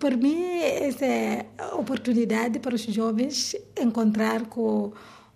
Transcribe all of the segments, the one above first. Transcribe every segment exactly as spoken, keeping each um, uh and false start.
Por mim, essa é a oportunidade para os jovens encontrar com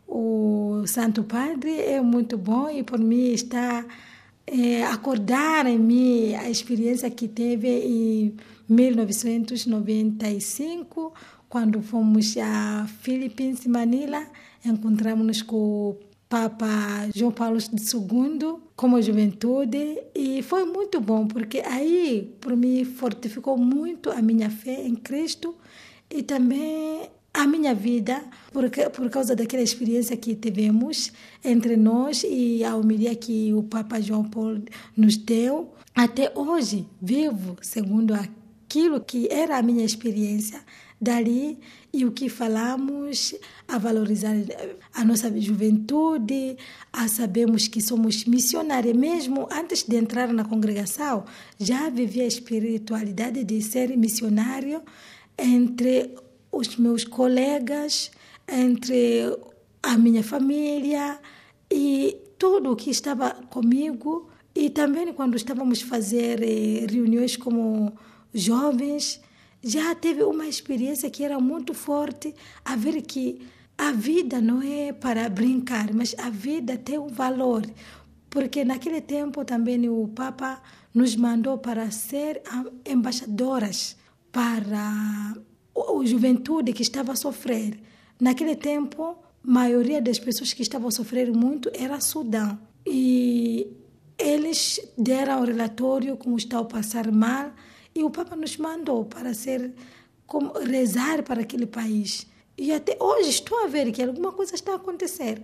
o Santo Padre é muito bom e por mim está é, acordar em mim a experiência que teve em mil novecentos e noventa e cinco, quando fomos a Philippines e Manila, encontramos-nos com o Papa João Paulo segundo como juventude e foi muito bom, porque aí, por mim, fortificou muito a minha fé em Cristo e também a minha vida, porque, por causa daquela experiência que tivemos entre nós e a homilia que o Papa João Paulo nos deu. Até hoje, vivo segundo aquilo que era a minha experiência dali e o que falamos, a valorizar a nossa juventude, a sabermos que somos missionários. Mesmo antes de entrar na congregação, já vivia a espiritualidade de ser missionário entre os meus colegas, entre a minha família e tudo o que estava comigo. E também quando estávamos a fazer reuniões como jovens, já teve uma experiência que era muito forte, a ver que a vida não é para brincar, mas a vida tem um valor. Porque naquele tempo também o Papa nos mandou para ser embaixadoras para a juventude que estava a sofrer. Naquele tempo, a maioria das pessoas que estavam a sofrer muito era Sudão. E eles deram o relatório como estão a passar mal. E o Papa nos mandou para ser, como, rezar para aquele país. E até hoje estou a ver que alguma coisa está a acontecer.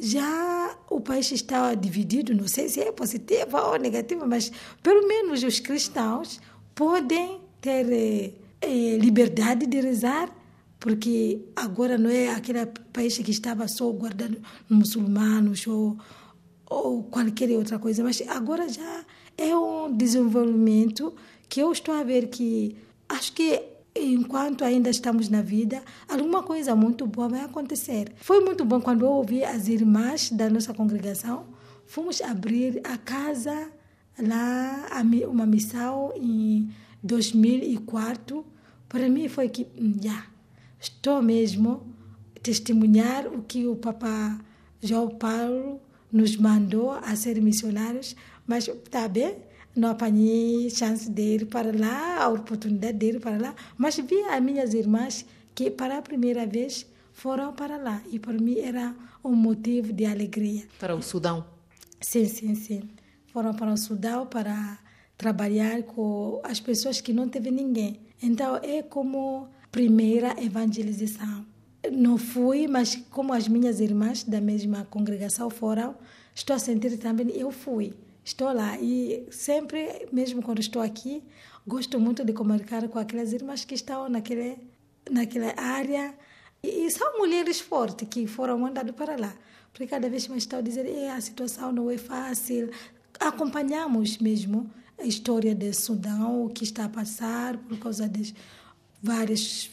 Já o país está dividido, não sei se é positiva ou negativa, mas pelo menos os cristãos podem ter eh, liberdade de rezar, porque agora não é aquele país que estava só guardando muçulmanos ou, ou qualquer outra coisa, mas agora já é um desenvolvimento que eu estou a ver que acho que enquanto ainda estamos na vida, alguma coisa muito boa vai acontecer. Foi muito bom quando eu ouvi as irmãs da nossa congregação. Fomos abrir a casa lá, uma missão em dois mil e quatro. Para mim foi que, já, estou mesmo a testemunhar o que o Papa João Paulo nos mandou a ser missionários, mas está bem, não apanhei chance de ir para lá, a oportunidade de ir para lá, mas vi as minhas irmãs que para a primeira vez foram para lá e para mim era um motivo de alegria. Para o Sudão? Sim, sim, sim. Foram para o Sudão para trabalhar com as pessoas que não teve ninguém. Então é como primeira evangelização. Não fui, mas como as minhas irmãs da mesma congregação foram, estou a sentir também, eu fui. Estou lá e sempre, mesmo quando estou aqui, gosto muito de comunicar com aquelas irmãs que estão naquele, naquela área. E, e são mulheres fortes que foram mandadas para lá. Porque cada vez mais estão a dizer que a situação não é fácil. Acompanhamos mesmo a história do Sudão, o que está a passar por causa das várias...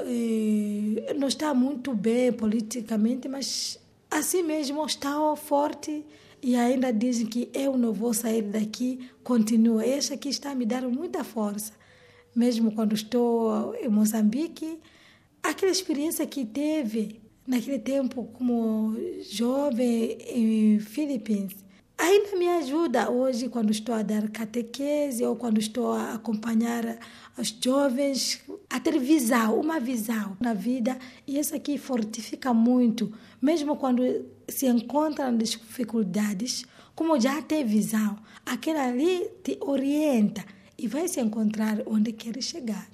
Eh, não está muito bem politicamente, mas assim mesmo está forte. E ainda dizem que eu não vou sair daqui, continua. Essa aqui está a me dar muita força. Mesmo quando estou em Moçambique, aquela experiência que teve naquele tempo como jovem em Philippines, ainda me ajuda hoje quando estou a dar catequese ou quando estou a acompanhar os jovens a ter visão, uma visão na vida. E isso aqui fortifica muito, mesmo quando se encontram dificuldades, como já tem visão, aquela ali te orienta e vai se encontrar onde quer chegar.